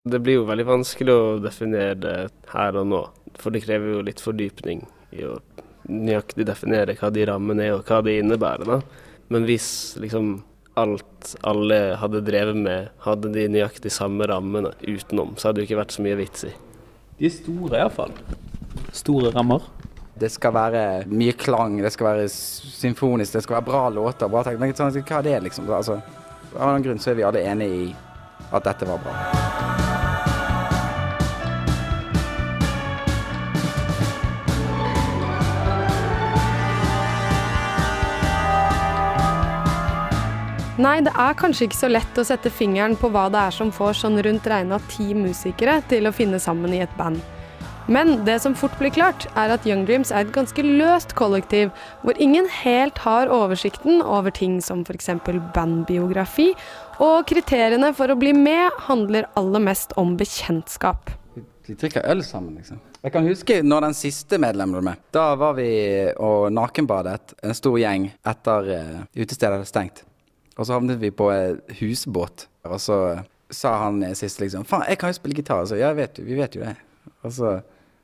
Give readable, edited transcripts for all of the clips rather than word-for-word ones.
Det blir jo veldig vanskelig å definere det her og nå, for det krever jo litt fordypning i å nøyaktig definere hva de rammene er og hva de innebærer da. Men hvis liksom alt alle hadde drevet med, hadde de nøyaktig samme rammene utenom, så hadde det jo ikke vært så mye vits i. De er store i hvert fall. Store rammer. Det skal være mye klang, det skal være symfonisk, det skal være bra låter, bra teknikk. Hva er det liksom? Altså, av den grunn så er vi alle enige i at dette var bra. Nei, det er kanskje ikke så lett å sette fingeren på hva det er som får sånn rundt regnet 10 musikere til å finne sammen i et band. Men det som fort blir klart, er at Young Dreams er et ganske løst kollektiv, hvor ingen helt har oversikten over ting som for eksempel bandbiografi, og kriteriene for å bli med handler aller mest om bekjentskap. De drikker øl sammen, liksom. Jeg kan huske når den siste medlemmen var med. Da var vi og nakenbadet en stor gjeng etter utestedet hadde stengt. Og så havnet vi på husbåt, og så sa han sist liksom, faen, jeg kan jo spille gitar. Så, ja, vi vet jo det. Og så,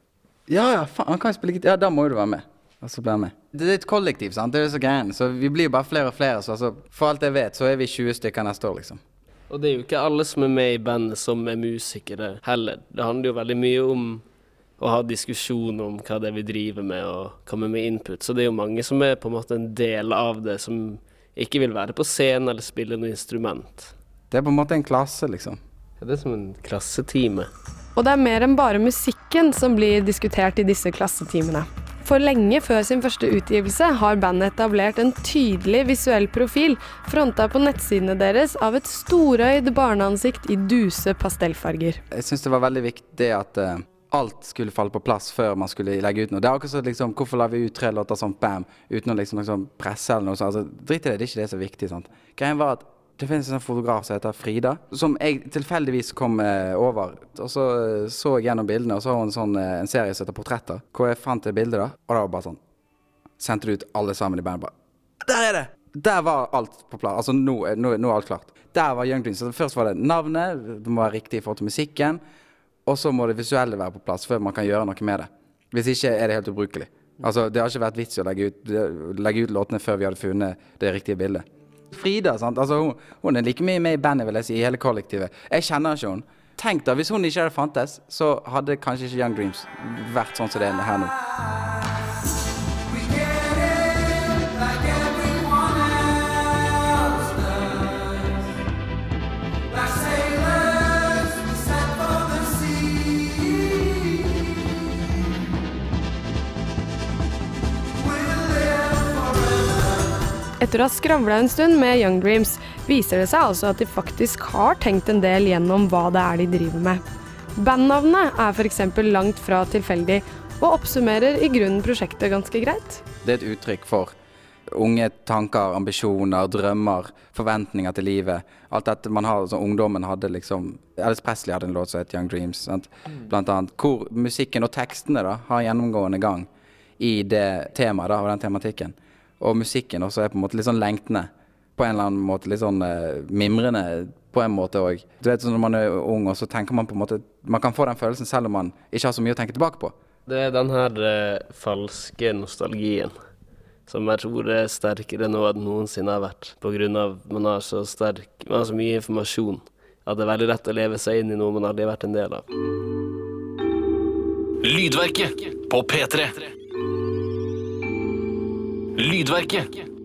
ja, faen, han kan jo spille gitar. Ja, da må du være med. Og så ble han med. Det er et kollektiv, sant? Det er så gærent. Så vi blir bare flere og flere. Så altså, for alt jeg vet, så er vi 20 stykker neste år, liksom. Og det er jo ikke alle som er med i bandet som er musikere heller. Det handler jo veldig mye om å ha diskusjon om hva det er vi driver med, og komme med input. Så det er jo mange som er på en måte en del av det, som ikke vil være på scenen eller spille noe instrument. Det er på en måte en klasse, liksom. Ja, det er som en klassetime. Og det er mer enn bare musikken som blir diskutert i disse klassetimene. For lenge før sin første utgivelse har bandet etablert en tydelig visuell profil, frontet på nettsidene deres av et storøyd barneansikt i duse pastellfarger. Jeg synes det var veldig viktig at alt skulle falle på plass før man skulle legge ut noe. Det er akkurat så liksom, hvorfor la vi ut 3 låter som bam, uten å liksom presse eller noe sånt. Altså, drit i det, det er ikke det så viktig, sant. Greien var at det finnes en fotograf som heter Frida, som jeg tilfeldigvis kom over, og så jeg gjennom bildene, og så har hun en serie som heter Portretter, hvor jeg fant det bildet da, og da var bare sånn, sendte det ut alle sammen i bandet, bare, der er det! Der var alt på plass, altså nå er alt klart. Der var Young Dreams, så først var det navnet, det må være riktig i forhold til musikken, og så må det visuelle være på plass før man kan gjøre noe med det. Hvis ikke er det helt ubrukelig. Altså, det har ikke vært vits å legge ut låtene før vi hadde funnet det riktige bildet. Frida, sant? Altså, hun er like mye med i bandet, vil jeg si, i hele kollektivet. Jeg kjenner ikke hun. Tenk da, hvis hun ikke hadde fantes, så hadde kanskje ikke Young Dreams vært sånn som det er her nå. Etter å ha skravlet en stund med Young Dreams, viser det seg altså at de faktisk har tenkt en del gjennom hva det er de driver med. Bandnavnet er for eksempel langt fra tilfeldig, og oppsummerer i grunnen prosjektet ganske greit. Det er et uttrykk for unge tanker, ambisjoner, drømmer, forventninger til livet. Alt dette man har, som ungdommen hadde liksom, Elvis Presley hadde en låt som het Young Dreams, sant? Blant annet, hvor musikken og tekstene da, har gjennomgående gang i det temaet da, og den tematikken. Og musikken også er på en måte litt sånn lengtende, på en eller annen måte, litt sånn mimrende på en måte også. Du vet, så når man er ung, og så tenker man på en måte, man kan få den følelsen selv om man ikke har så mye å tenke tilbake på. Det er den her falske nostalgien, som jeg tror er sterkere nå enn noensinne har vært, på grunn av man har så mye informasjon, at det er veldig rett å leve seg inn i noe man aldri har vært en del av. Lydverket på P3. Lydverket